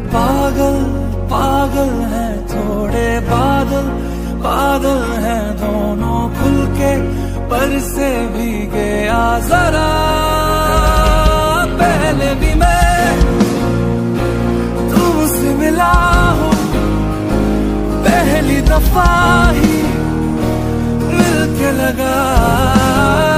पागल पागल है थोड़े बादल, बादल हैं दोनों खुल के पर से भीगे आ जरा। पहले भी मैं तुमसे मिला हूँ, पहली दफा ही मिलके लगा